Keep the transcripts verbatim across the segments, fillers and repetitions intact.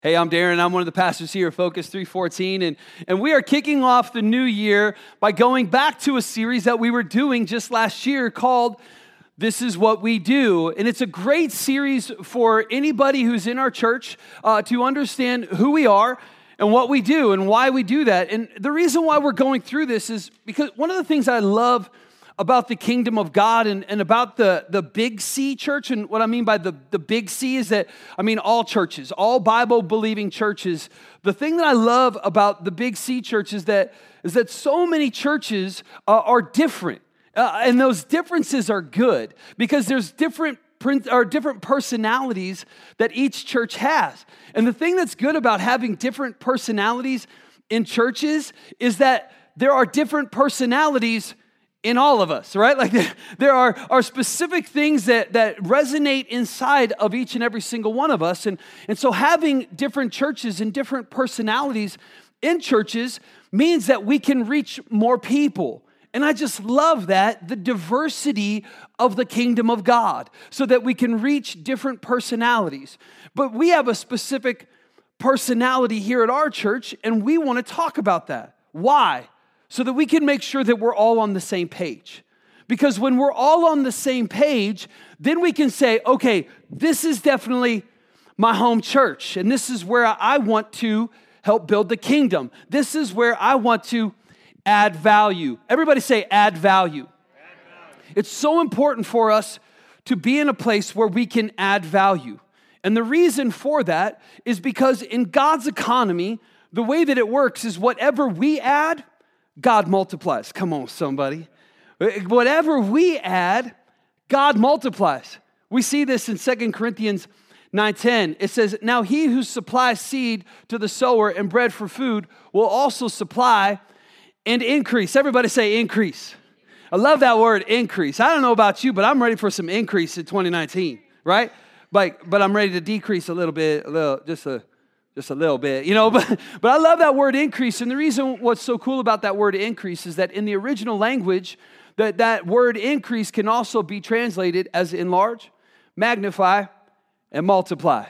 Hey, I'm Darren. I'm one of the pastors here at Focus three fourteen, and, and we are kicking off the new year by going back to a series that we were doing just last year called This Is What We Do. And it's a great series for anybody who's in our church uh, to understand who we are and what we do and why we do that. And the reason why we're going through this is because one of the things I love about the kingdom of God and, and about the, the Big C church. And what I mean by the, the Big C is that, I mean, all churches, all Bible-believing churches. The thing that I love about the Big C church is that, is that so many churches uh, are different. Uh, and those differences are good because there's different or different personalities that each church has. And the thing that's good about having different personalities in churches is that there are different personalities in all of us, right? Like there are, are specific things that, that resonate inside of each and every single one of us. And, and so having different churches and different personalities in churches means that we can reach more people. And I just love that, the diversity of the kingdom of God, so that we can reach different personalities. But we have a specific personality here at our church, and we want to talk about that. Why? So that we can make sure that we're all on the same page. Because when we're all on the same page, then we can say, okay, this is definitely my home church, and this is where I want to help build the kingdom. This is where I want to add value. Everybody say add value. Add value. It's so important for us to be in a place where we can add value. And the reason for that is because in God's economy, the way that it works is whatever we add, God multiplies. Come on, somebody. Whatever we add, God multiplies. We see this in Second Corinthians nine ten. It says, now he who supplies seed to the sower and bread for food will also supply and increase. Everybody say increase. I love that word, increase. I don't know about you, but I'm ready for some increase in twenty nineteen, right? Like, but I'm ready to decrease a little bit, a little, just a Just a little bit, you know, but, but I love that word increase. And the reason what's so cool about that word increase is that in the original language, that, that word increase can also be translated as enlarge, magnify, and multiply.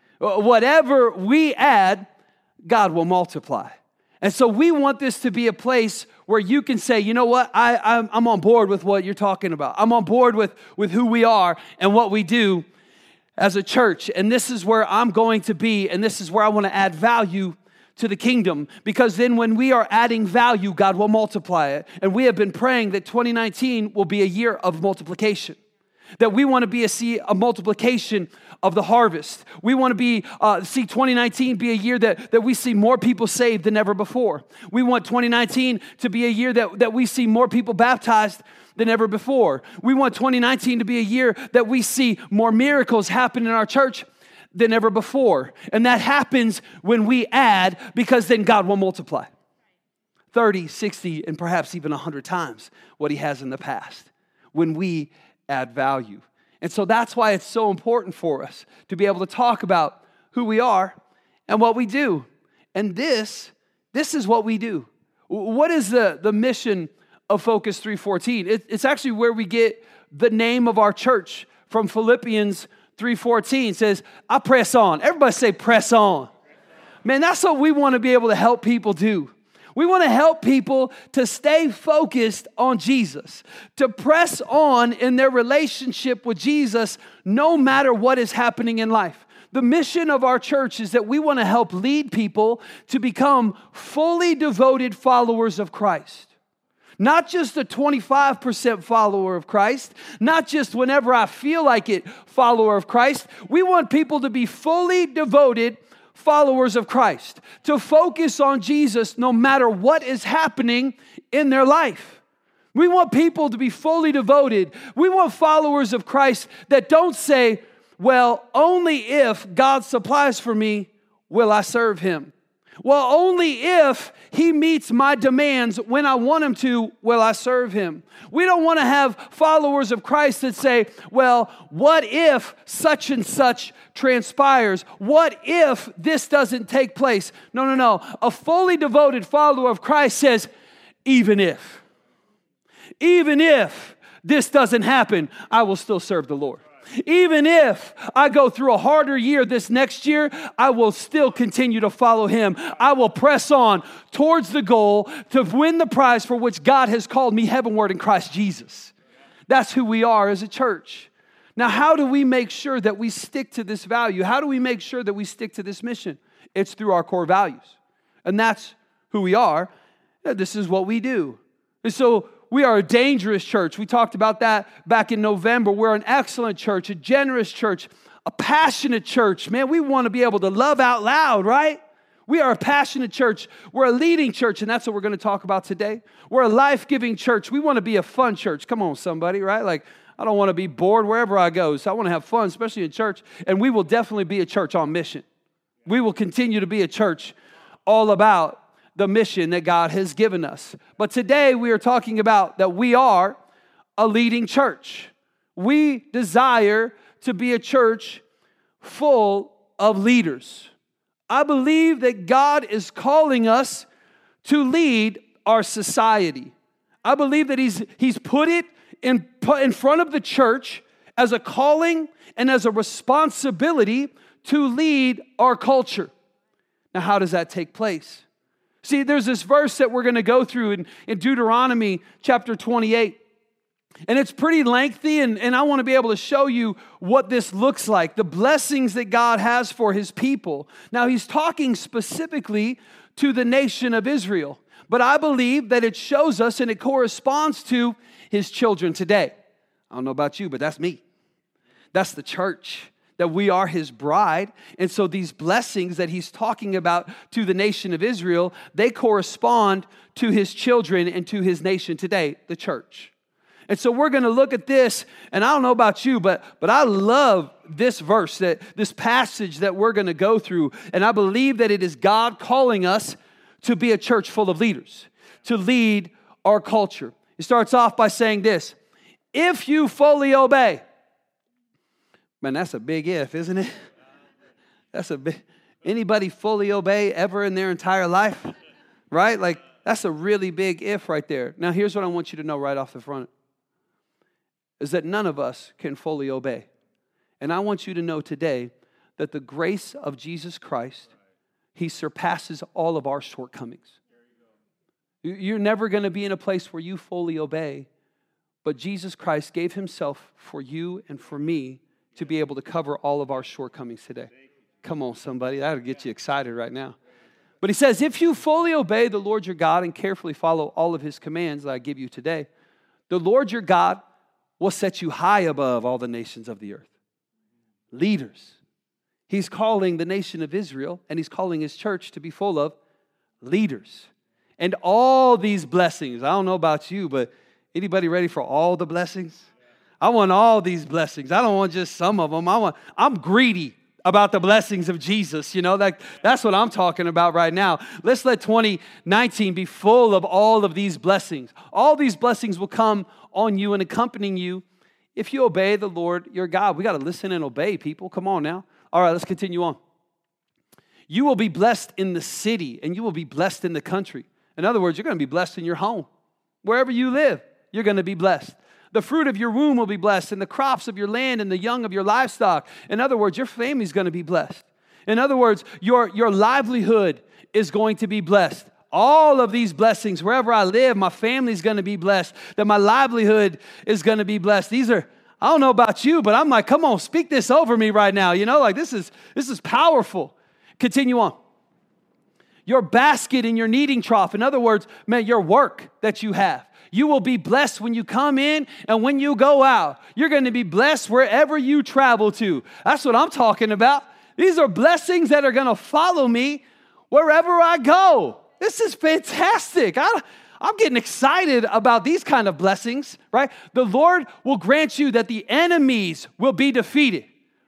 Whatever we add, God will multiply. And so we want this to be a place where you can say, you know what, I, I'm, I'm on board with what you're talking about. I'm on board with, with who we are and what we do as a church, and this is where I'm going to be, and this is where I want to add value to the kingdom, because then when we are adding value, God will multiply it. And we have been praying that twenty nineteen will be a year of multiplication, that we want to be a see a multiplication of the harvest. We want to be uh, see twenty nineteen be a year that, that we see more people saved than ever before. We want twenty nineteen to be a year that, that we see more people baptized than ever before. We want twenty nineteen to be a year that we see more miracles happen in our church than ever before. And that happens when we add, because then God will multiply thirty, sixty, and perhaps even one hundred times what he has in the past when we add value. And so that's why it's so important for us to be able to talk about who we are and what we do. And this, this is what we do. What is the, the mission of Focus three fourteen? It, it's actually where we get the name of our church from. Philippians three fourteen says, I press on. Everybody say press on. Man, that's what we want to be able to help people do. We want to help people to stay focused on Jesus, to press on in their relationship with Jesus no matter what is happening in life. The mission of our church is that we want to help lead people to become fully devoted followers of Christ. Not just a twenty-five percent follower of Christ, not just whenever I feel like it, follower of Christ. We want people to be fully devoted followers of Christ, to focus on Jesus no matter what is happening in their life. We want people to be fully devoted. We want followers of Christ that don't say, well, only if God supplies for me will I serve him. Well, only if he meets my demands when I want him to, will I serve him. We don't want to have followers of Christ that say, well, what if such and such transpires? What if this doesn't take place? No, no, no. A fully devoted follower of Christ says, even if, even if this doesn't happen, I will still serve the Lord. Even if I go through a harder year this next year, I will still continue to follow him. I will press on towards the goal to win the prize for which God has called me heavenward in Christ Jesus. That's who we are as a church. Now, how do we make sure that we stick to this value? How do we make sure that we stick to this mission? It's through our core values. And that's who we are. This is what we do. And so we are a dangerous church. We talked about that back in November. We're an excellent church, a generous church, a passionate church. Man, we want to be able to love out loud, right? We are a passionate church. We're a leading church, and that's what we're going to talk about today. We're a life-giving church. We want to be a fun church. Come on, somebody, right? Like, I don't want to be bored wherever I go, so I want to have fun, especially in church. And we will definitely be a church on mission. We will continue to be a church all about the mission that God has given us. But today we are talking about that we are a leading church. We desire to be a church full of leaders. I believe that God is calling us to lead our society. I believe that He's, he's put it in, in front of the church as a calling and as a responsibility to lead our culture. Now, how does that take place? See, there's this verse that we're going to go through in, in Deuteronomy chapter twenty-eight. And it's pretty lengthy, and, and I want to be able to show you what this looks like, the blessings that God has for His people. Now, He's talking specifically to the nation of Israel, but I believe that it shows us and it corresponds to His children today. I don't know about you, but that's me. That's the church. That we are His bride. And so these blessings that He's talking about to the nation of Israel, they correspond to His children and to His nation today, the church. And so we're going to look at this, and I don't know about you, but, but I love this verse, that this passage that we're going to go through. And I believe that it is God calling us to be a church full of leaders, to lead our culture. It starts off by saying this: if you fully obey. Man, that's a big if, isn't it? That's a big, anybody fully obey ever in their entire life? Right? Like, that's a really big if right there. Now, here's what I want you to know right off the front. Is that none of us can fully obey. And I want you to know today that the grace of Jesus Christ, He surpasses all of our shortcomings. You're never going to be in a place where you fully obey, but Jesus Christ gave Himself for you and for me to be able to cover all of our shortcomings today. Come on, somebody. That'll get you excited right now. But He says, if you fully obey the Lord your God and carefully follow all of His commands that I give you today, the Lord your God will set you high above all the nations of the earth. Leaders. He's calling the nation of Israel, and He's calling His church to be full of leaders. And all these blessings, I don't know about you, but anybody ready for all the blessings? I want all these blessings. I don't want just some of them. I want, I'm greedy about the blessings of Jesus. You know, like that's what I'm talking about right now. Let's let twenty nineteen be full of all of these blessings. All these blessings will come on you and accompanying you if you obey the Lord your God. We got to listen and obey, people. Come on now. All right, let's continue on. You will be blessed in the city, and you will be blessed in the country. In other words, you're going to be blessed in your home. Wherever you live, you're going to be blessed. The fruit of your womb will be blessed, and the crops of your land and the young of your livestock. In other words, your family is going to be blessed. In other words, your, your livelihood is going to be blessed. All of these blessings, wherever I live, my family is going to be blessed, that my livelihood is going to be blessed. These are, I don't know about you, but I'm like, come on, speak this over me right now. You know, like this is, this is powerful. Continue on. Your basket and your kneading trough. In other words, man, your work that you have. You will be blessed when you come in and when you go out. You're going to be blessed wherever you travel to. That's what I'm talking about. These are blessings that are going to follow me wherever I go. This is fantastic. I, I'm getting excited about these kind of blessings, right? The Lord will grant you that the enemies will be defeated.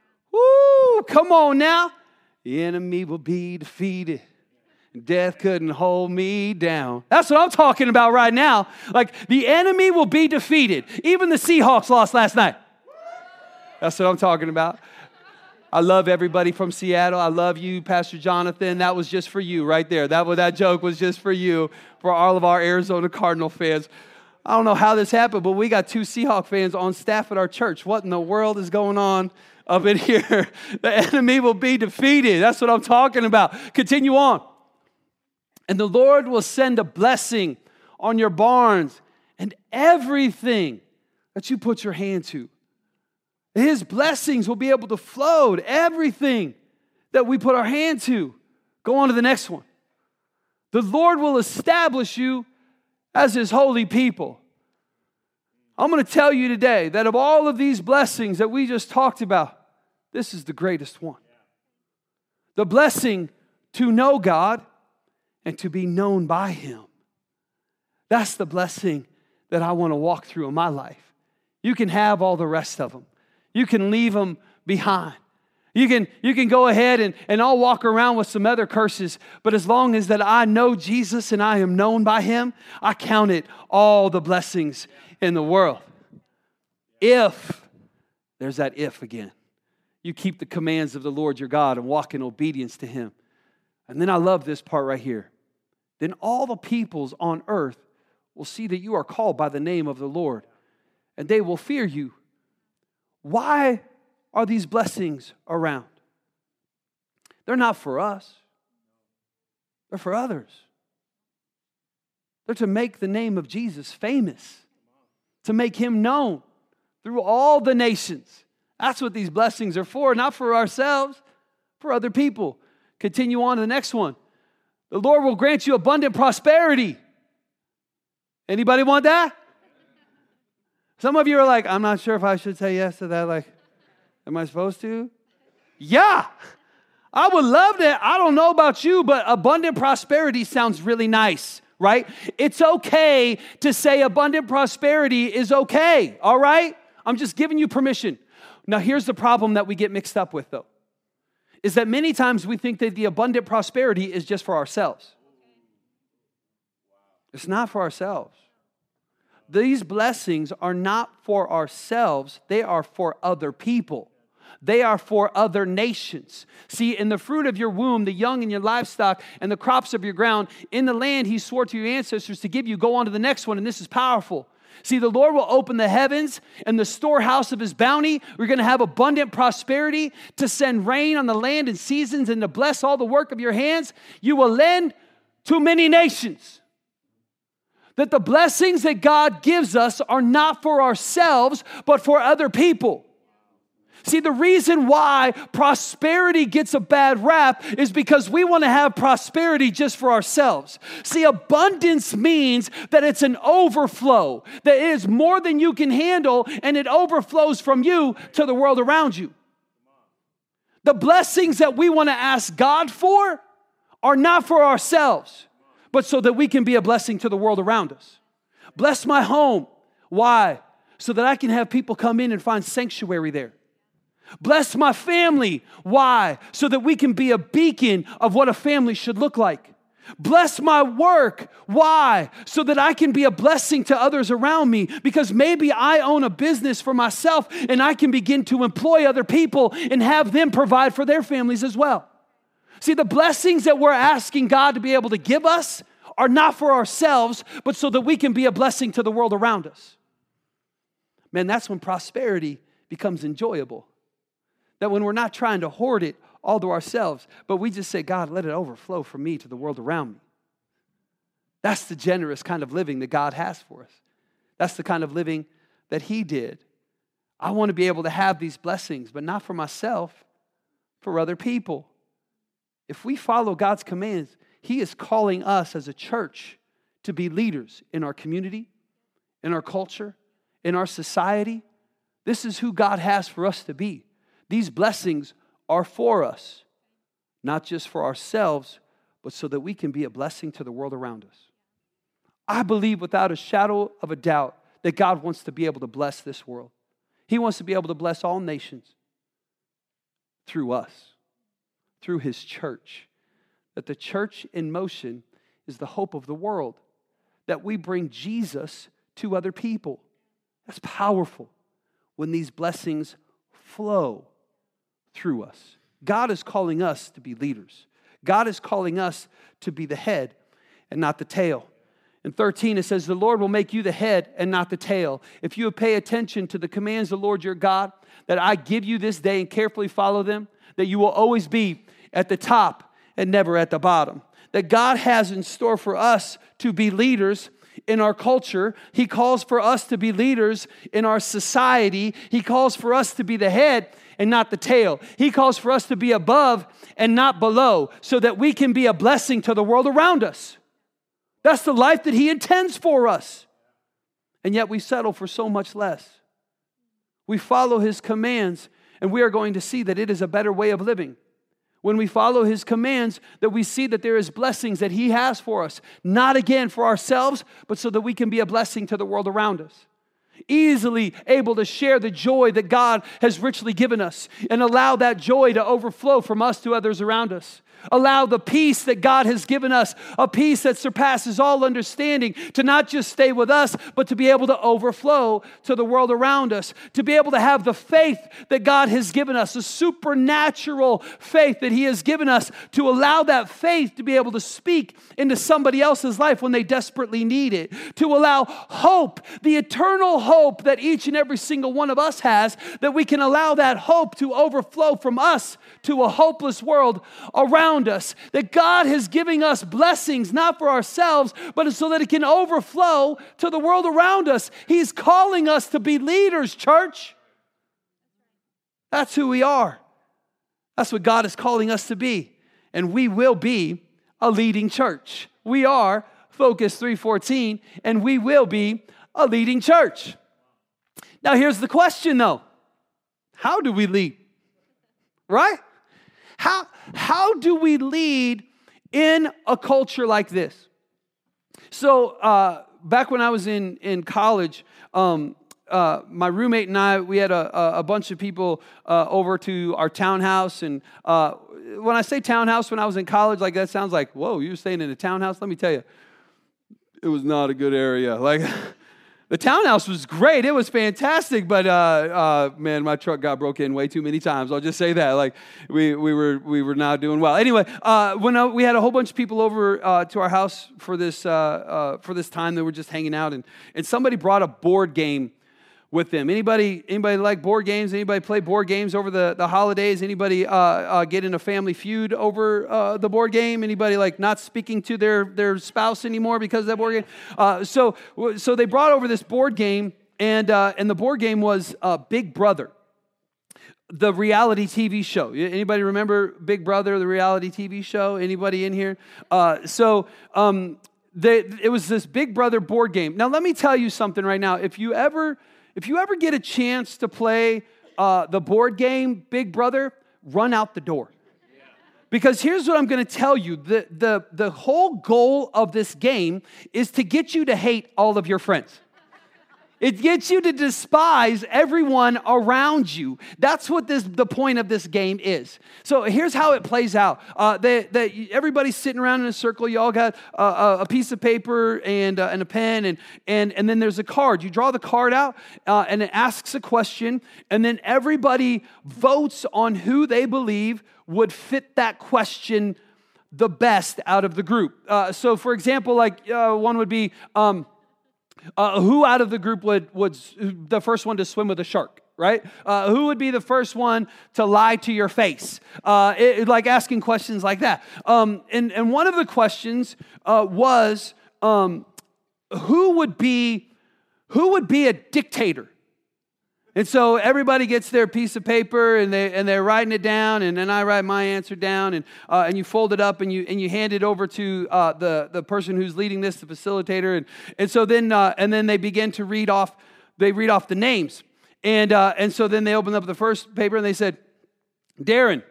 Woo, come on now. The enemy will be defeated. Death couldn't hold me down. That's what I'm talking about right now. Like the enemy will be defeated. Even the Seahawks lost last night. That's what I'm talking about. I love everybody from Seattle. I love you, Pastor Jonathan. That was just for you right there. That, that joke was just for you, for all of our Arizona Cardinal fans. I don't know how this happened, but we got two Seahawk fans on staff at our church. What in the world is going on up in here? The enemy will be defeated. That's what I'm talking about. Continue on. And the Lord will send a blessing on your barns and everything that you put your hand to. His blessings will be able to flow to everything that we put our hand to. Go on to the next one. The Lord will establish you as His holy people. I'm going to tell you today that of all of these blessings that we just talked about, this is the greatest one. The blessing to know God and to be known by Him. That's the blessing that I want to walk through in my life. You can have all the rest of them. You can leave them behind. You can, you can go ahead and, and I'll walk around with some other curses, but as long as that I know Jesus and I am known by Him, I count it all the blessings in the world. If, there's that if again, you keep the commands of the Lord your God and walk in obedience to Him. And then I love this part right here. Then all the peoples on earth will see that you are called by the name of the Lord, and they will fear you. Why are these blessings around? They're not for us. They're for others. They're to make the name of Jesus famous, to make Him known through all the nations. That's what these blessings are for, not for ourselves, for other people. Continue on to the next one. The Lord will grant you abundant prosperity. Anybody want that? Some of you are like, I'm not sure if I should say yes to that. Like, am I supposed to? Yeah. I would love that. I don't know about you, but abundant prosperity sounds really nice, right? It's okay to say abundant prosperity is okay, all right? I'm just giving you permission. Now, here's the problem that we get mixed up with, though, is that many times we think that the abundant prosperity is just for ourselves. It's not for ourselves. These blessings are not for ourselves. They are for other people. They are for other nations. See, in the fruit of your womb, the young and your livestock, and the crops of your ground, in the land He swore to your ancestors to give you. Go on to the next one, and this is powerful. See, the Lord will open the heavens and the storehouse of His bounty. We're going to have abundant prosperity to send rain on the land in seasons and to bless all the work of your hands. You will lend to many nations. That the blessings that God gives us are not for ourselves, but for other people. See, the reason why prosperity gets a bad rap is because we want to have prosperity just for ourselves. See, abundance means that it's an overflow, that it is more than you can handle, and it overflows from you to the world around you. The blessings that we want to ask God for are not for ourselves, but so that we can be a blessing to the world around us. Bless my home. Why? So that I can have people come in and find sanctuary there. Bless my family. Why? So that we can be a beacon of what a family should look like. Bless my work. Why? So that I can be a blessing to others around me, because maybe I own a business for myself and I can begin to employ other people and have them provide for their families as well. See, the blessings that we're asking God to be able to give us are not for ourselves, but so that we can be a blessing to the world around us. Man, that's when prosperity becomes enjoyable. That when we're not trying to hoard it all to ourselves, but we just say, God, let it overflow from me to the world around me. That's the generous kind of living that God has for us. That's the kind of living that He did. I want to be able to have these blessings, but not for myself, for other people. If we follow God's commands, He is calling us as a church to be leaders in our community, in our culture, in our society. This is who God has for us to be. These blessings are for us, not just for ourselves, but so that we can be a blessing to the world around us. I believe without a shadow of a doubt that God wants to be able to bless this world. He wants to be able to bless all nations through us, through His church. That the church in motion is the hope of the world. That we bring Jesus to other people. That's powerful when these blessings flow through us. God is calling us to be leaders. God is calling us to be the head and not the tail. In thirteen, it says, the Lord will make you the head and not the tail. If you pay attention to the commands of the Lord your God, that I give you this day and carefully follow them, that you will always be at the top and never at the bottom. That God has in store for us to be leaders in our culture. He calls for us to be leaders in our society. He calls for us to be the head and not the tail. He calls for us to be above and not below, so that we can be a blessing to the world around us. That's the life that He intends for us. And yet we settle for so much less. We follow His commands, and we are going to see that it is a better way of living. When we follow His commands, that we see that there is blessings that He has for us. Not again for ourselves, but so that we can be a blessing to the world around us. Easily able to share the joy that God has richly given us, and allow that joy to overflow from us to others around us. Allow the peace that God has given us, a peace that surpasses all understanding, to not just stay with us, but to be able to overflow to the world around us. To be able to have the faith that God has given us, a supernatural faith that He has given us, to allow that faith to be able to speak into somebody else's life when they desperately need it. To allow hope, the eternal hope that each and every single one of us has, that we can allow that hope to overflow from us to a hopeless world around us. That God is giving us blessings, not for ourselves, but so that it can overflow to the world around us. He's calling us to be leaders, church. That's who we are. That's what God is calling us to be. And we will be a leading church. We are Focus three fourteen, and we will be a leading church. Now here's the question though. How do we lead? Right? How, how do we lead in a culture like this? So uh, back when I was in, in college, um, uh, my roommate and I, we had a, a bunch of people uh, over to our townhouse. And uh, when I say townhouse, when I was in college, like that sounds like, whoa, you were staying in a townhouse? Let me tell you, it was not a good area. Like the townhouse was great. It was fantastic. But, uh, uh, man, my truck got broken in way too many times. I'll just say that. Like, we we were we were not doing well. Anyway, uh, when uh, we had a whole bunch of people over uh, to our house for this uh, uh, for this time, they were just hanging out. And, and somebody brought a board game with them. Anybody anybody like board games? Anybody play board games over the, the holidays? Anybody uh, uh, get in a family feud over uh, the board game? Anybody like not speaking to their, their spouse anymore because of that board game? Uh, so so they brought over this board game, and uh, and the board game was uh, Big Brother, the reality T V show. Anybody remember Big Brother, the reality T V show? Anybody in here? Uh, so um, they, it was this Big Brother board game. Now let me tell you something right now. If you ever If you ever get a chance to play uh, the board game, Big Brother, run out the door. Because here's what I'm going to tell you. The, the, the whole goal of this game is to get you to hate all of your friends. It gets you to despise everyone around you. That's what this the point of this game is. So here's how it plays out. Uh, they, they, everybody's sitting around in a circle. You all got uh, a piece of paper and, uh, and a pen, and, and, and then there's a card. You draw the card out, uh, and it asks a question, and then everybody votes on who they believe would fit that question the best out of the group. Uh, so for example, like uh, one would be... Um, Uh, who out of the group would, would the first one to swim with a shark, right? Uh, who would be the first one to lie to your face? Uh, it, like asking questions like that. Um, and, and one of the questions uh, was, um, who would be, who would be a dictator? And so everybody gets their piece of paper, and they and they're writing it down, and then I write my answer down, and uh, and you fold it up, and you and you hand it over to uh, the the person who's leading this, the facilitator, and and so then uh, and then they begin to read off, they read off the names, and uh, and so then they open up the first paper, and they said, Darren.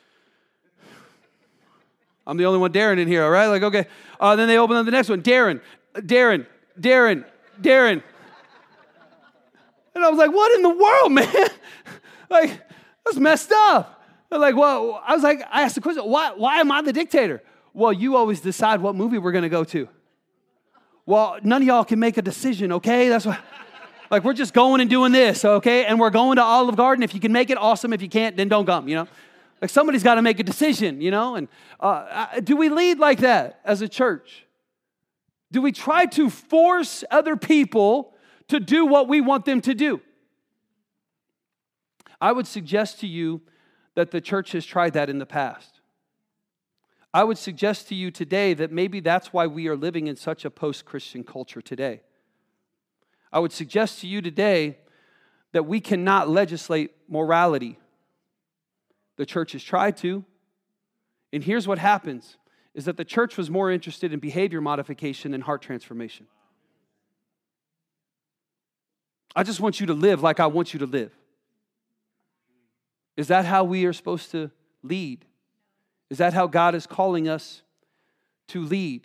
I'm the only one Darren in here, all right? Like okay. Uh, then they open up the next one, Darren, Darren, Darren, Darren. And I was like, what in the world, man? Like, that's messed up. They're like, well, I was like, I asked the question, why, why am I the dictator? Well, you always decide what movie we're going to go to. Well, none of y'all can make a decision, okay? That's what, like, we're just going and doing this, okay? And we're going to Olive Garden. If you can make it, awesome. If you can't, then don't come, you know? Like, somebody's got to make a decision, you know? And uh, do we lead like that as a church? Do we try to force other people to do what we want them to do? I would suggest to you that the church has tried that in the past. I would suggest to you today that maybe that's why we are living in such a post-Christian culture today. I would suggest to you today that we cannot legislate morality. The church has tried to. And here's what happens, is that the church was more interested in behavior modification than heart transformation. I just want you to live like I want you to live. Is that how we are supposed to lead? Is that how God is calling us to lead?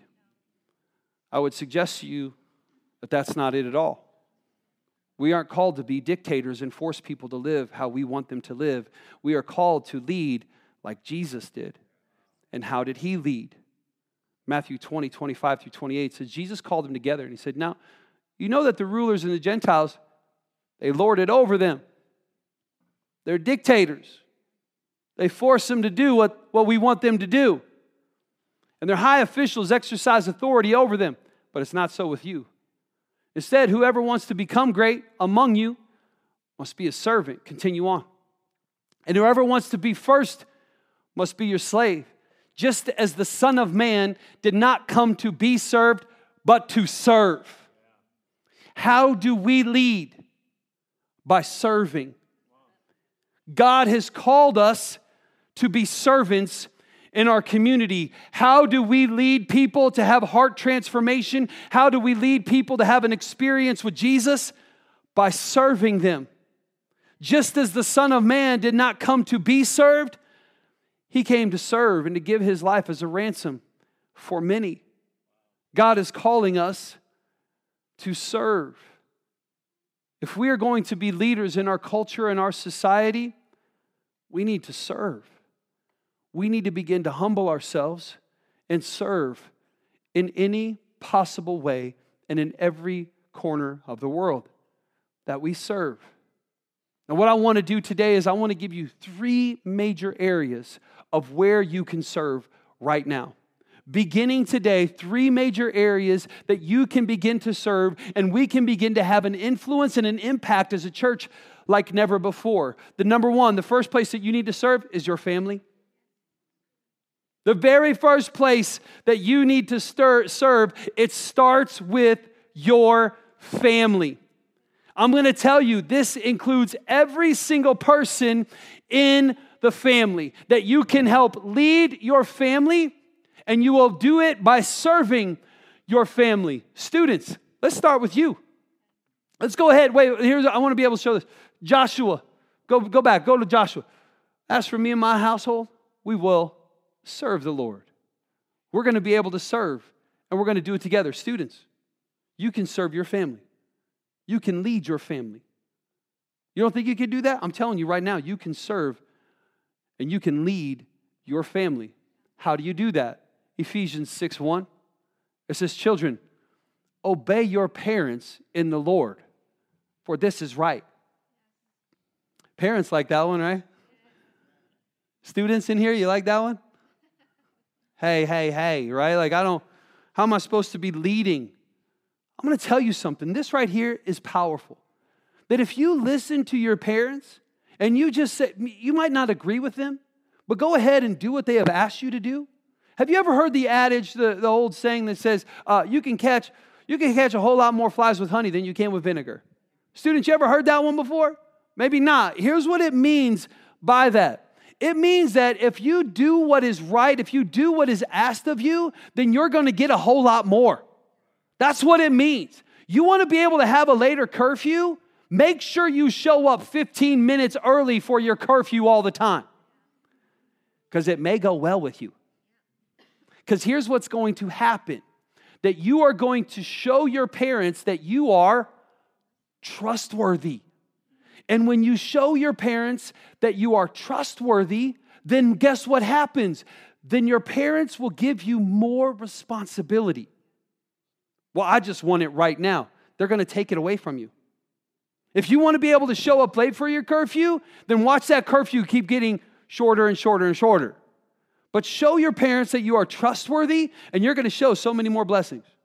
I would suggest to you that that's not it at all. We aren't called to be dictators and force people to live how we want them to live. We are called to lead like Jesus did. And how did he lead? Matthew twenty, twenty-five through twenty-eight says, Jesus called them together and he said, now, you know that the rulers and the Gentiles, they lord it over them. They're dictators. They force them to do what, what we want them to do. And their high officials exercise authority over them. But it's not so with you. Instead, whoever wants to become great among you must be a servant. Continue on. And whoever wants to be first must be your slave. Just as the Son of Man did not come to be served, but to serve. How do we lead? By serving. God has called us to be servants in our community. How do we lead people to have heart transformation? How do we lead people to have an experience with Jesus? By serving them. Just as the Son of Man did not come to be served, he came to serve and to give his life as a ransom for many. God is calling us to serve. If we are going to be leaders in our culture and our society, we need to serve. We need to begin to humble ourselves and serve in any possible way and in every corner of the world that we serve. And what I want to do today is I want to give you three major areas of where you can serve right now. Beginning today, three major areas that you can begin to serve, and we can begin to have an influence and an impact as a church like never before. The number one, the first place that you need to serve is your family. The very first place that you need to stir, serve, it starts with your family. I'm going to tell you, this includes every single person in the family, that you can help lead your family, and you will do it by serving your family. Students, let's start with you. Let's go ahead. Wait, here's, I want to be able to show this. Joshua, go, go back, go to Joshua. As for me and my household, we will serve the Lord. We're going to be able to serve, and we're going to do it together. Students, you can serve your family. You can lead your family. You don't think you can do that? I'm telling you right now, you can serve and you can lead your family. How do you do that? Ephesians six one. It says, children, obey your parents in the Lord, for this is right. Parents like that one, right? Students in here, you like that one? Hey, hey, hey, right? Like, I don't, how am I supposed to be leading? I'm going to tell you something. This right here is powerful. That if you listen to your parents and you just say, you might not agree with them, but go ahead and do what they have asked you to do. Have you ever heard the adage, the, the old saying that says, uh, you can catch you can catch a whole lot more flies with honey than you can with vinegar? Students, you ever heard that one before? Maybe not. Here's what it means by that. It means that if you do what is right, if you do what is asked of you, then you're going to get a whole lot more. That's what it means. You want to be able to have a later curfew? Make sure you show up fifteen minutes early for your curfew all the time. Because it may go well with you. Because here's what's going to happen. That you are going to show your parents that you are trustworthy. And when you show your parents that you are trustworthy, then guess what happens? Then your parents will give you more responsibility. Well, I just want it right now. They're going to take it away from you. If you want to be able to show up late for your curfew, then watch that curfew keep getting shorter and shorter and shorter. But show your parents that you are trustworthy, and you're going to show so many more blessings.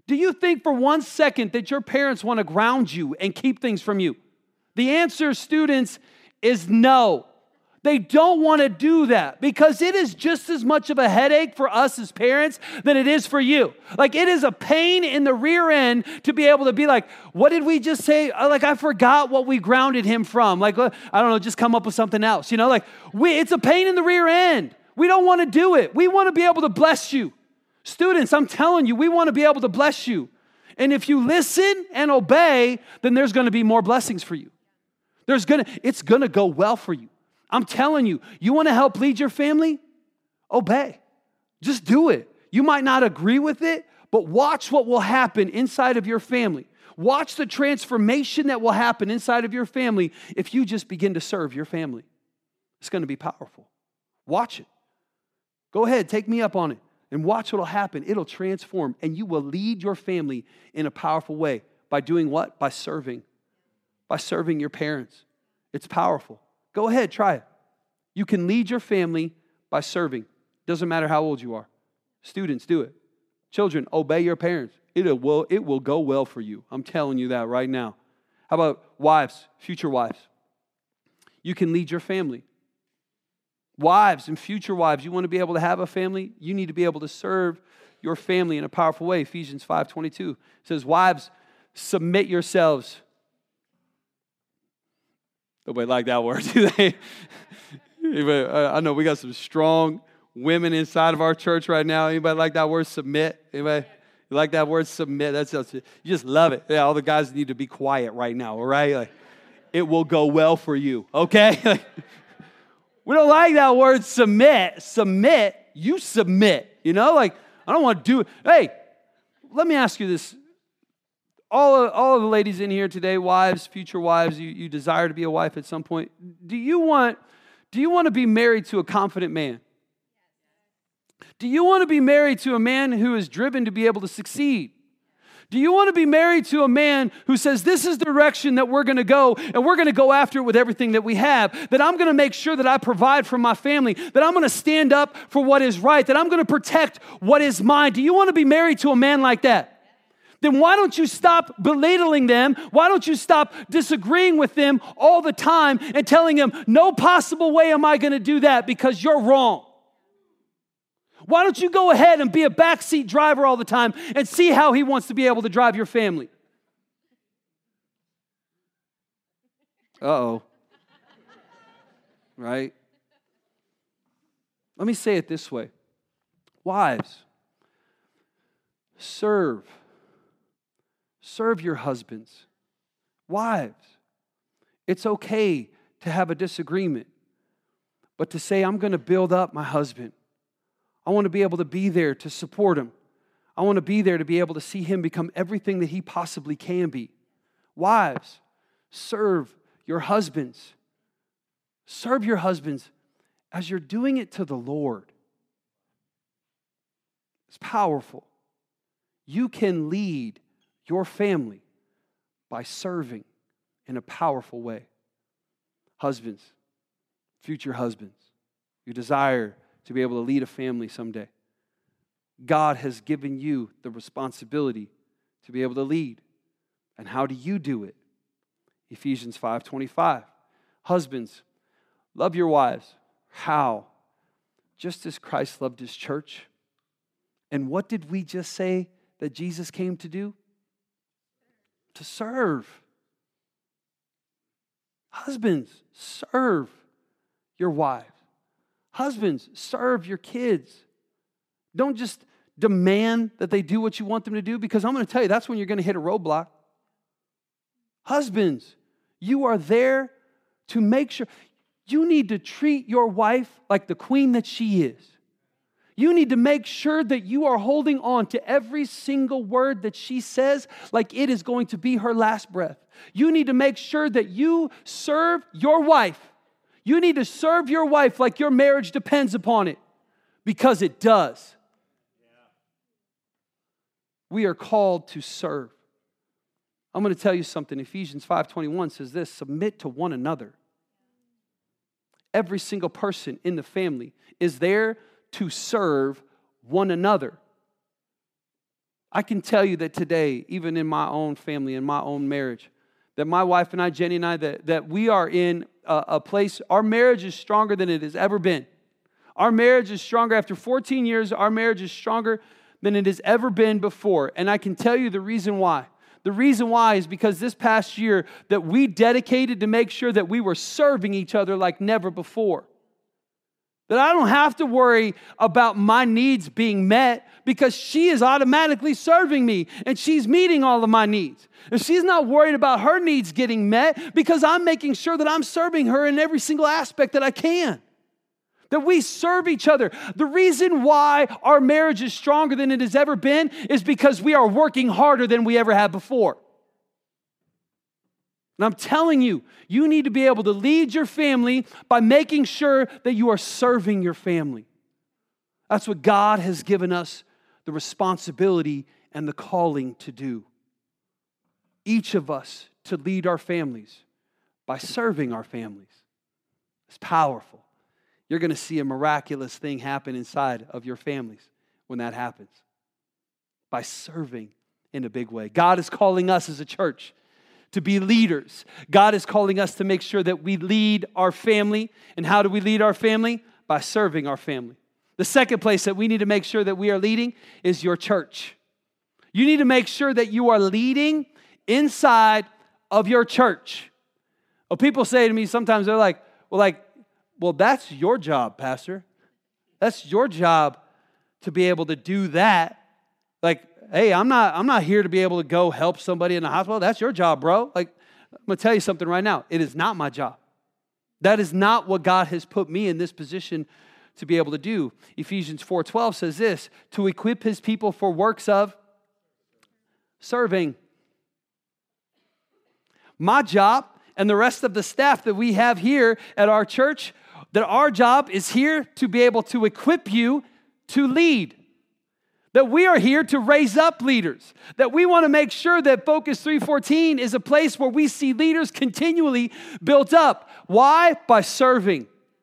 Do you think for one second that your parents want to ground you and keep things from you? The answer, students, is no. They don't want to do that because it is just as much of a headache for us as parents than it is for you. Like, it is a pain in the rear end to be able to be like, what did we just say? Like, I forgot what we grounded him from. Like, I don't know, just come up with something else. You know, like, we, it's a pain in the rear end. We don't want to do it. We want to be able to bless you. Students, I'm telling you, we want to be able to bless you. And if you listen and obey, then there's going to be more blessings for you. There's going to, it's going to go well for you. I'm telling you, you want to help lead your family? Obey. Just do it. You might not agree with it, but watch what will happen inside of your family. Watch the transformation that will happen inside of your family if you just begin to serve your family. It's going to be powerful. Watch it. Go ahead, take me up on it and watch what will happen. It'll transform and you will lead your family in a powerful way by doing what? By serving. By serving your parents. It's powerful. Go ahead, try it. You can lead your family by serving. Doesn't matter how old you are. Students, do it. Children, obey your parents. It will, it will go well for you. I'm telling you that right now. How about wives, future wives? You can lead your family. Wives and future wives, you want to be able to have a family? You need to be able to serve your family in a powerful way. Ephesians five twenty-two says, wives, submit yourselves. Nobody like that word, do they? I know we got some strong women inside of our church right now. Anybody like that word, submit? Anybody? You like that word, submit? That's, that's you just love it. Yeah, all the guys need to be quiet right now, all right? Like, it will go well for you, okay? Like, we don't like that word, submit. Submit, you submit, you know? Like, I don't want to do it. Hey, let me ask you this. All of, all of the ladies in here today, wives, future wives, you, you desire to be a wife at some point. Do you want, do you want to be married to a confident man? Do you want to be married to a man who is driven to be able to succeed? Do you want to be married to a man who says, this is the direction that we're going to go, and we're going to go after it with everything that we have, that I'm going to make sure that I provide for my family, that I'm going to stand up for what is right, that I'm going to protect what is mine? Do you want to be married to a man like that? Then why don't you stop belittling them? Why don't you stop disagreeing with them all the time and telling them, no possible way am I going to do that because you're wrong? Why don't you go ahead and be a backseat driver all the time and see how he wants to be able to drive your family? Uh-oh. Right? Let me say it this way. Wives, serve. Serve your husbands. Wives, it's okay to have a disagreement, but to say, I'm going to build up my husband. I want to be able to be there to support him. I want to be there to be able to see him become everything that he possibly can be. Wives, serve your husbands. Serve your husbands as you're doing it to the Lord. It's powerful. You can lead your family by serving in a powerful way. Husbands, future husbands, you desire to be able to lead a family someday. God has given you the responsibility to be able to lead. And how do you do it? Ephesians five twenty-five. Husbands, love your wives. How? Just as Christ loved his church. And what did we just say that Jesus came to do? To serve. Husbands, serve your wives. Husbands, serve your kids. Don't just demand that they do what you want them to do, because I'm going to tell you, that's when you're going to hit a roadblock. Husbands, you are there to make sure. You need to treat your wife like the queen that she is. You need to make sure that you are holding on to every single word that she says like it is going to be her last breath. You need to make sure that you serve your wife. You need to serve your wife like your marriage depends upon it, because it does. We are called to serve. I'm going to tell you something. Ephesians five twenty-one says this: submit to one another. Every single person in the family is there to serve one another. I can tell you that today, even in my own family, in my own marriage, that my wife and I, Jenny and I, that, that we are in a, a place, our marriage is stronger than it has ever been. Our marriage is stronger. After fourteen years, our marriage is stronger than it has ever been before. And I can tell you the reason why. The reason why is because this past year that we dedicated to make sure that we were serving each other like never before. That I don't have to worry about my needs being met because she is automatically serving me and she's meeting all of my needs. And she's not worried about her needs getting met because I'm making sure that I'm serving her in every single aspect that I can. That we serve each other. The reason why our marriage is stronger than it has ever been is because we are working harder than we ever have before. And I'm telling you, you need to be able to lead your family by making sure that you are serving your family. That's what God has given us the responsibility and the calling to do. Each of us to lead our families by serving our families. It's powerful. You're going to see a miraculous thing happen inside of your families when that happens. By serving in a big way. God is calling us as a church to be leaders. God is calling us to make sure that we lead our family. And how do we lead our family? By serving our family. The second place that we need to make sure that we are leading is your church. You need to make sure that you are leading inside of your church. Well, people say to me sometimes, they're like, well, like, well, that's your job, Pastor. That's your job to be able to do that. Like, hey, I'm not, I'm not here to be able to go help somebody in the hospital. That's your job, bro. Like, I'm going to tell you something right now. It is not my job. That is not what God has put me in this position to be able to do. Ephesians four twelve says this, to equip his people for works of serving. My job and the rest of the staff that we have here at our church, that our job is here to be able to equip you to lead. That we are here to raise up leaders. That we want to make sure that Focus three fourteen is a place where we see leaders continually built up. Why? By serving.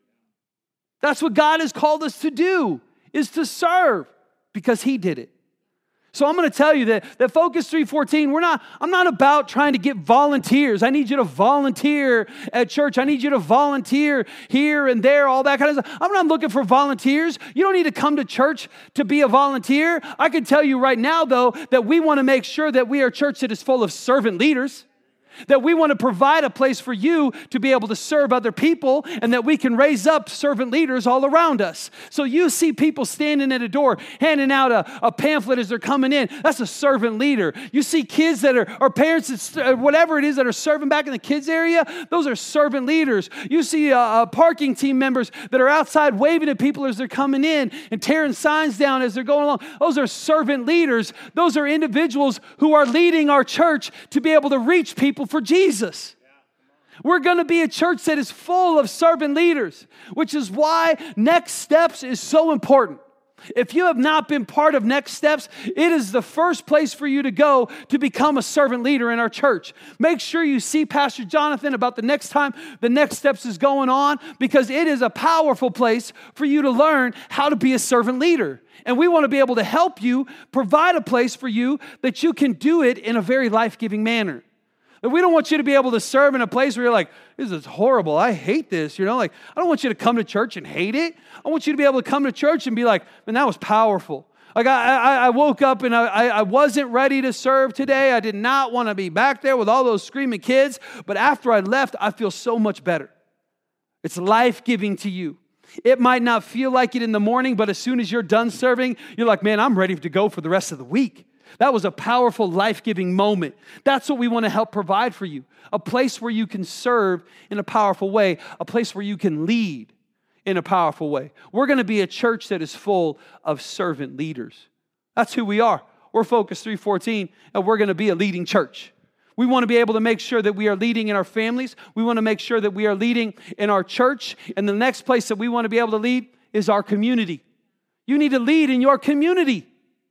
That's what God has called us to do, is to serve, because He did it. So I'm going to tell you that, that Focus three fourteen, we're not, I'm not about trying to get volunteers. I need you to volunteer at church. I need you to volunteer here and there, all that kind of stuff. I'm not looking for volunteers. You don't need to come to church to be a volunteer. I can tell you right now, though, that we want to make sure that we are a church that is full of servant leaders. That we want to provide a place for you to be able to serve other people, and that we can raise up servant leaders all around us. So you see people standing at a door, handing out a, a pamphlet as they're coming in. That's a servant leader. You see kids that are, or parents, that, whatever it is, that are serving back in the kids area. Those are servant leaders. You see uh, uh, parking team members that are outside waving at people as they're coming in and tearing signs down as they're going along. Those are servant leaders. Those are individuals who are leading our church to be able to reach people for Jesus. We're going to be a church that is full of servant leaders, which is why Next Steps is so important. If you have not been part of Next Steps, it is the first place for you to go to become a servant leader in our church. Make sure you see Pastor Jonathan about the next time the Next Steps is going on, because it is a powerful place for you to learn how to be a servant leader. And we want to be able to help you, provide a place for you that you can do it in a very life-giving manner. We don't want you to be able to serve in a place where you're like, this is horrible. I hate this. You know, like, I don't want you to come to church and hate it. I want you to be able to come to church and be like, man, that was powerful. Like, I, I, I woke up and I, I wasn't ready to serve today. I did not want to be back there with all those screaming kids. But after I left, I feel so much better. It's life-giving to you. It might not feel like it in the morning, but as soon as you're done serving, you're like, man, I'm ready to go for the rest of the week. That was a powerful, life-giving moment. That's what we want to help provide for you. A place where you can serve in a powerful way. A place where you can lead in a powerful way. We're going to be a church that is full of servant leaders. That's who we are. We're Focus three fourteen, and we're going to be a leading church. We want to be able to make sure that we are leading in our families. We want to make sure that we are leading in our church. And the next place that we want to be able to lead is our community. You need to lead in your community.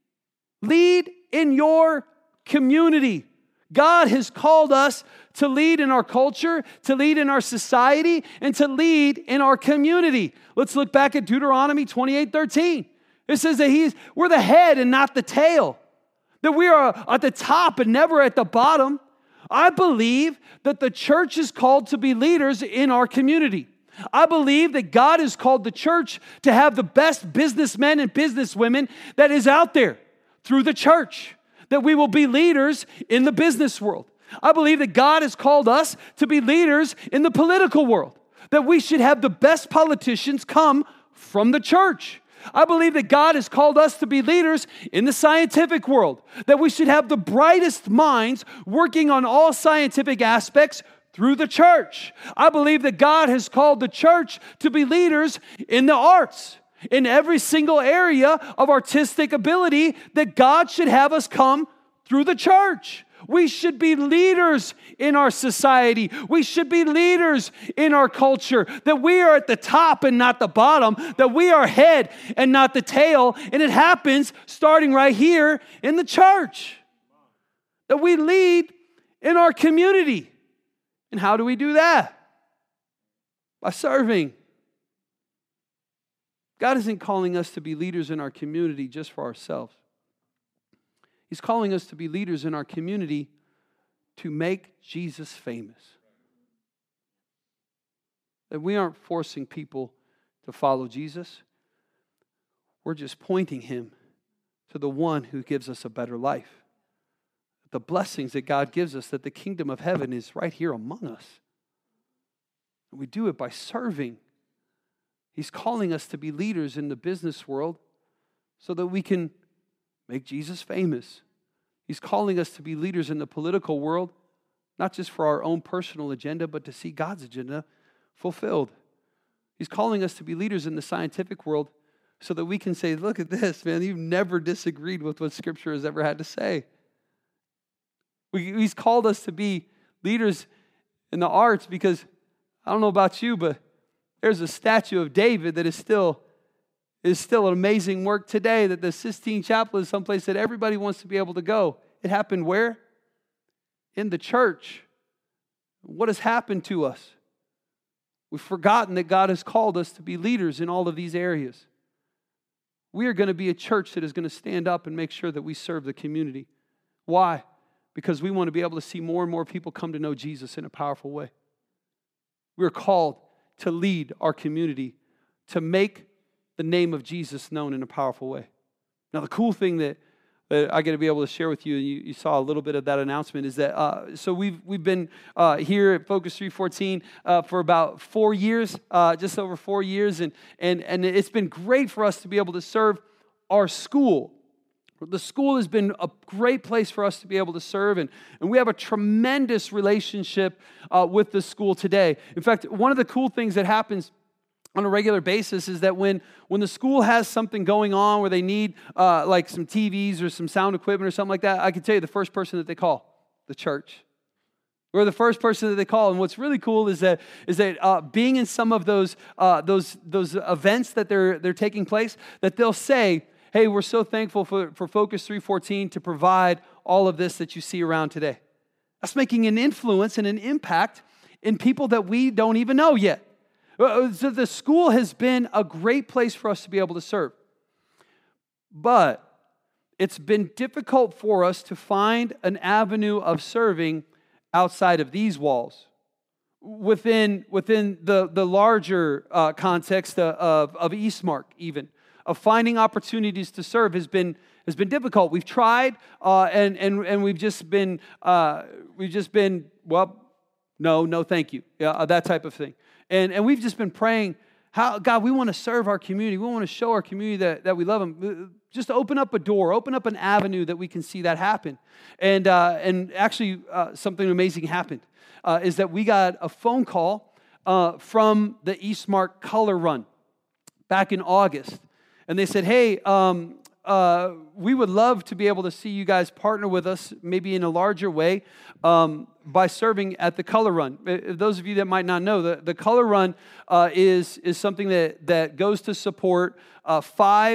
Lead in your community. God has called us to lead in our culture, to lead in our society, and to lead in our community. Let's look back at Deuteronomy twenty-eight thirteen. It says that he's, we're the head and not the tail. that we are at the top and never at the bottom. I believe that the church is called to be leaders in our community. I believe that God has called the church to have the best businessmen and businesswomen that is out there through the church, that we will be leaders in the business world. I believe that God has called us to be leaders in the political world, that we should have the best politicians come from the church. I believe that God has called us to be leaders in the scientific world, that we should have the brightest minds working on all scientific aspects through the church. I believe that God has called the church to be leaders in the arts, in every single area of artistic ability, that God should have us come through the church. We should be leaders in our society. We should be leaders in our culture. That we are at the top and not the bottom. That we are head and not the tail. And it happens starting right here in the church. That we lead in our community. And how do we do that? By serving. God isn't calling us to be leaders in our community just for ourselves. He's calling us to be leaders in our community to make Jesus famous. That we aren't forcing people to follow Jesus. We're just pointing him to the one who gives us a better life. The blessings that God gives us, that the kingdom of heaven is right here among us. And we do it by serving. He's calling us to be leaders in the business world so that we can make Jesus famous. He's calling us to be leaders in the political world, not just for our own personal agenda, but to see God's agenda fulfilled. He's calling us to be leaders in the scientific world so that we can say, look at this, man, you've never disagreed with what Scripture has ever had to say. We, he's called us to be leaders in the arts because, I don't know about you, but there's a statue of David that is still is still an amazing work today, that the Sistine Chapel is someplace that everybody wants to be able to go. It happened where? In the church. What has happened to us? We've forgotten that God has called us to be leaders in all of these areas. We are going to be a church that is going to stand up and make sure that we serve the community. Why? Because we want to be able to see more and more people come to know Jesus in a powerful way. We're called to lead our community, to make the name of Jesus known in a powerful way. Now, the cool thing that, that I get to be able to share with you, and you, you saw a little bit of that announcement, is that uh, so we've we've been uh, here at Focus three fourteen uh, for about four years, uh, just over four years, and and and it's been great for us to be able to serve our school. The school has been a great place for us to be able to serve, and, and we have a tremendous relationship uh, with the school today. In fact, one of the cool things that happens on a regular basis is that when, when the school has something going on where they need uh, like some T Vs or some sound equipment or something like that, I can tell you the first person that they call, the church. We're the first person that they call. And what's really cool is that is that uh, being in some of those uh, those those events that they're they're taking place, that they'll say, hey, we're so thankful for, for Focus three fourteen to provide all of this that you see around today. That's making an influence and an impact in people that we don't even know yet. So the school has been a great place for us to be able to serve. But it's been difficult for us to find an avenue of serving outside of these walls. Within, within the, the larger uh, context of, of Eastmark even, of finding opportunities to serve has been has been difficult. We've tried uh, and, and, and we've just been, uh, we've just been, well, no, no thank you, yeah, that type of thing. And and we've just been praying, how God, we want to serve our community. We want to show our community that, that we love them. Just open up a door, open up an avenue that we can see that happen. And uh, and actually, uh, something amazing happened, uh, is that we got a phone call uh, from the Eastmark Color Run back in August. And they said, hey, um, uh, we would love to be able to see you guys partner with us, maybe in a larger way, um, by serving at the Color Run. Those of you that might not know, the, the Color Run uh, is, is something that, that goes to support uh, five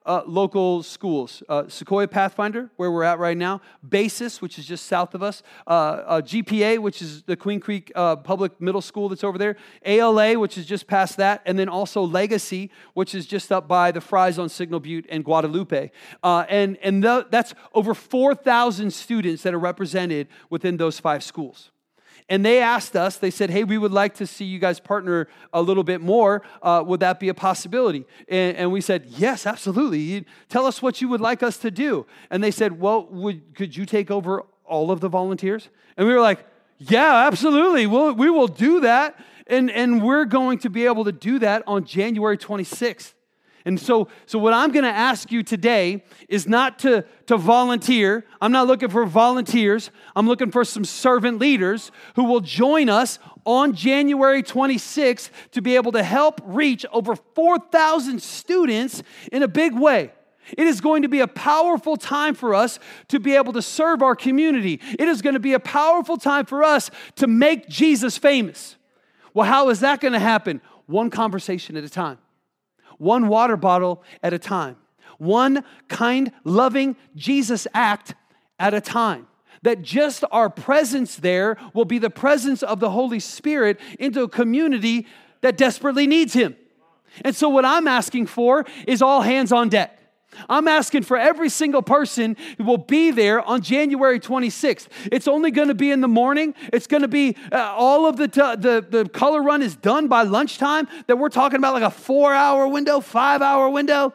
uh, local schools. Uh, Sequoia Pathfinder, where we're at right now. Basis, which is just south of us. Uh, uh, G P A, which is the Queen Creek uh, Public Middle School that's over there. A L A, which is just past that. And then also Legacy, which is just up by the Fries on Signal Butte and Guadalupe. Uh, and and the, that's over four thousand students that are represented within those five schools. And they asked us, they said, hey, we would like to see you guys partner a little bit more. Uh, would that be a possibility? And, and we said, yes, absolutely. You, tell us what you would like us to do. And they said, well, would, could you take over all of the volunteers? And we were like, yeah, absolutely. We'll, we will do that. And, and we're going to be able to do that on January twenty-sixth. And so, so what I'm going to ask you today is not to, to volunteer. I'm not looking for volunteers. I'm looking for some servant leaders who will join us on January twenty-sixth to be able to help reach over four thousand students in a big way. It is going to be a powerful time for us to be able to serve our community. It is going to be a powerful time for us to make Jesus famous. Well, how is that going to happen? One conversation at a time. One water bottle at a time. One kind, loving Jesus act at a time. That just our presence there will be the presence of the Holy Spirit into a community that desperately needs Him. And so what I'm asking for is all hands on deck. I'm asking for every single person who will be there on January twenty-sixth. It's only going to be in the morning. It's going to be uh, all of the, t- the the color run is done by lunchtime. That we're talking about like a four-hour window, five-hour window,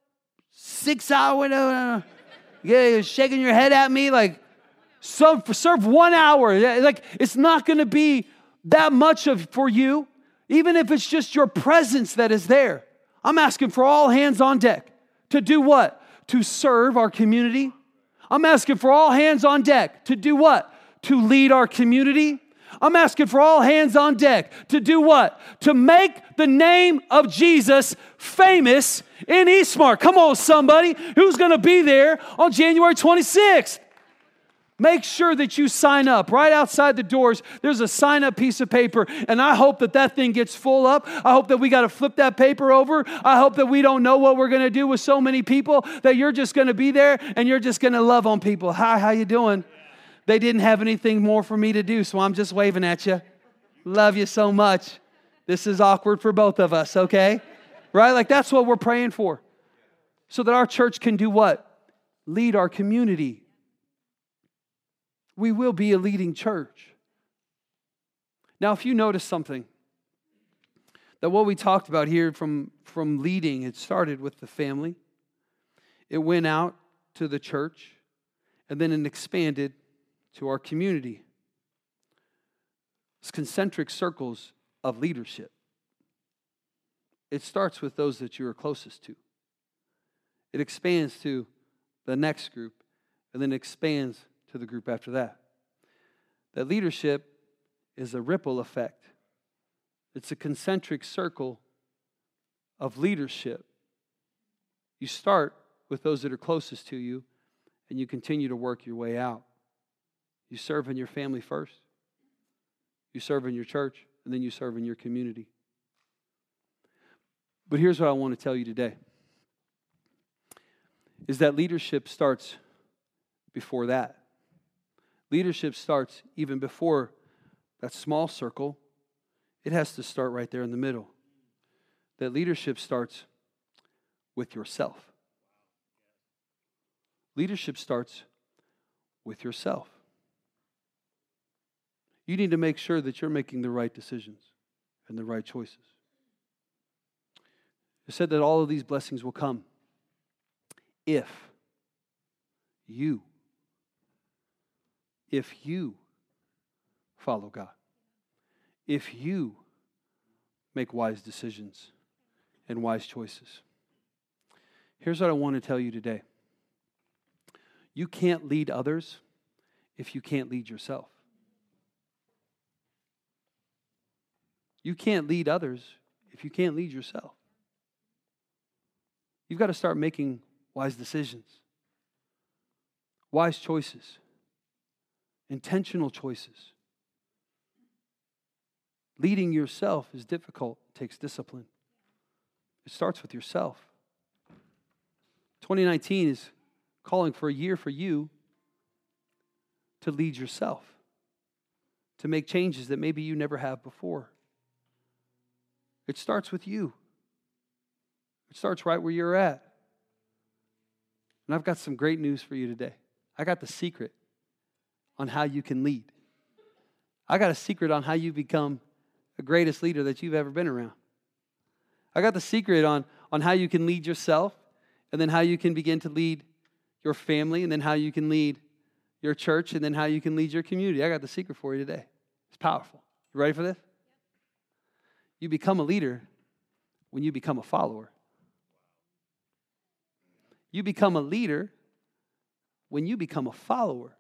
six-hour window. Yeah, you're shaking your head at me like serve, serve one hour. Like it's not going to be that much of for you, even if it's just your presence that is there. I'm asking for all hands on deck. To do what? To serve our community. I'm asking for all hands on deck. To do what? To lead our community. I'm asking for all hands on deck. To do what? To make the name of Jesus famous in Eastmark. Come on, somebody. Who's going to be there on January twenty-sixth? Make sure that you sign up. Right outside the doors, there's a sign-up piece of paper, and I hope that that thing gets full up. I hope that we got to flip that paper over. I hope that we don't know what we're going to do with so many people, that you're just going to be there, and you're just going to love on people. Hi, how you doing? They didn't have anything more for me to do, so I'm just waving at you. Love you so much. This is awkward for both of us, okay? Right? Like that's what we're praying for. So that our church can do what? Lead our community. We will be a leading church. Now, if you notice something, that what we talked about here from, from leading, it started with the family. It went out to the church, and then it expanded to our community. It's concentric circles of leadership. It starts with those that you are closest to. It expands to the next group, and then expands to the group after that. That leadership is a ripple effect. It's a concentric circle of leadership. You start with those that are closest to you, and you continue to work your way out. You serve in your family first. You serve in your church, and then you serve in your community. But here's what I want to tell you today, is that leadership starts before that. Leadership starts even before that small circle. It has to start right there in the middle. That leadership starts with yourself. Leadership starts with yourself. You need to make sure that you're making the right decisions and the right choices. It said that all of these blessings will come if you If you follow God, if you make wise decisions and wise choices. Here's what I want to tell you today. You can't lead others if you can't lead yourself. You can't lead others if you can't lead yourself. You've got to start making wise decisions, wise choices. Intentional choices. Leading yourself is difficult. It takes discipline. It starts with yourself. twenty nineteen is calling for a year for you to lead yourself, to make changes that maybe you never have before. It starts with you. It starts right where you're at. And I've got some great news for you today. I got the secret on how you can lead. I got a secret on how you become the greatest leader that you've ever been around. I got the secret on, on how you can lead yourself, and then how you can begin to lead your family, and then how you can lead your church, and then how you can lead your community. I got the secret for you today. It's powerful. You ready for this? You become a leader when you become a follower. You become a leader when you become a follower.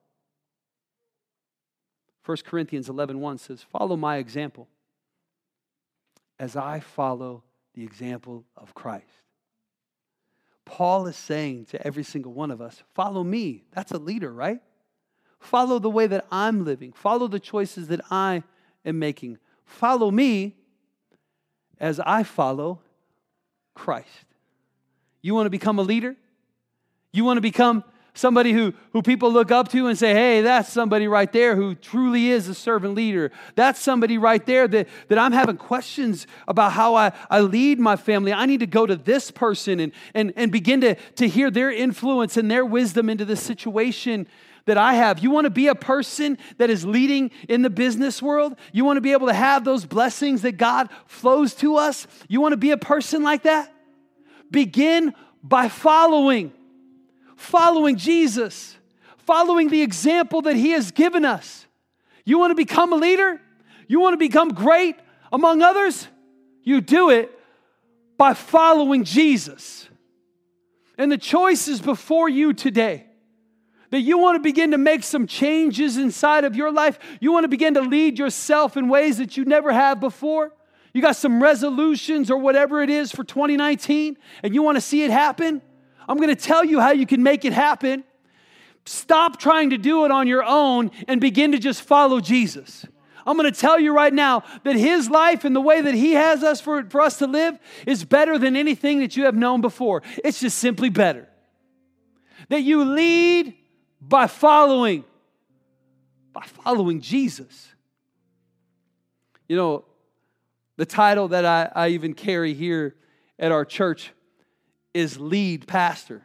First Corinthians eleven one says, follow my example as I follow the example of Christ. Paul is saying to every single one of us, follow me. That's a leader, right? Follow the way that I'm living. Follow the choices that I am making. Follow me as I follow Christ. You want to become a leader? You want to become somebody who, who people look up to and say, hey, that's somebody right there who truly is a servant leader. That's somebody right there that, that I'm having questions about how I, I lead my family. I need to go to this person and, and, and begin to, to hear their influence and their wisdom into the situation that I have. You want to be a person that is leading in the business world? You want to be able to have those blessings that God flows to us? You want to be a person like that? Begin by following. Following Jesus, following the example that He has given us. You want to become a leader? You want to become great among others? You do it by following Jesus. And the choice is before you today. That you want to begin to make some changes inside of your life. You want to begin to lead yourself in ways that you never have before. You got some resolutions or whatever it is for twenty nineteen, and you want to see it happen. I'm going to tell you how you can make it happen. Stop trying to do it on your own and begin to just follow Jesus. I'm going to tell you right now that His life and the way that He has us for, for us to live is better than anything that you have known before. It's just simply better. That you lead by following, by following Jesus. You know, the title that I, I even carry here at our church is lead pastor.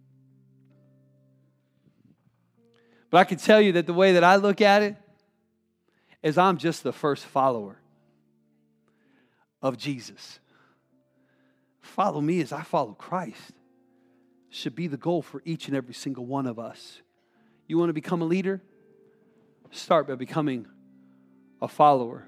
But I can tell you that the way that I look at it is I'm just the first follower of Jesus. Follow me as I follow Christ should be the goal for each and every single one of us. You want to become a leader? Start by becoming a follower.